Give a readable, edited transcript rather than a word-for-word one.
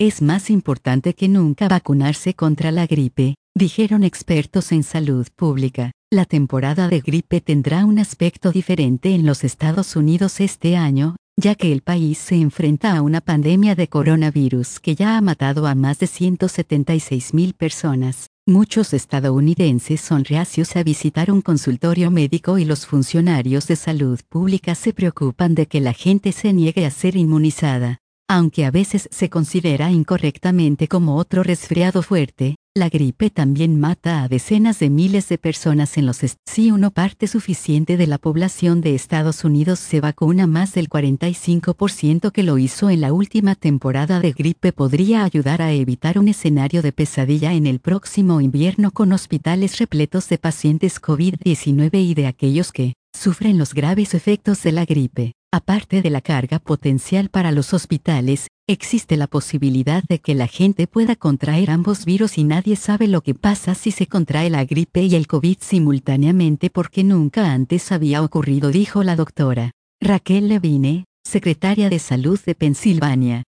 Es más importante que nunca vacunarse contra la gripe, dijeron expertos en salud pública. La temporada de gripe tendrá un aspecto diferente en los Estados Unidos este año, ya que el país se enfrenta a una pandemia de coronavirus que ya ha matado a más de 176,000 personas. Muchos estadounidenses son reacios a visitar un consultorio médico y los funcionarios de salud pública se preocupan de que la gente se niegue a ser inmunizada. Aunque a veces se considera incorrectamente como otro resfriado fuerte, la gripe también mata a decenas de miles de personas en los estados. Si una parte suficiente de la población de Estados Unidos se vacuna, más del 45% que lo hizo en la última temporada de gripe, podría ayudar a evitar un escenario de pesadilla en el próximo invierno con hospitales repletos de pacientes COVID-19 y de aquellos que sufren los graves efectos de la gripe. Aparte de la carga potencial para los hospitales, existe la posibilidad de que la gente pueda contraer ambos virus y nadie sabe lo que pasa si se contrae la gripe y el COVID simultáneamente, porque nunca antes había ocurrido, dijo la doctora Raquel Levine, secretaria de Salud de Pensilvania.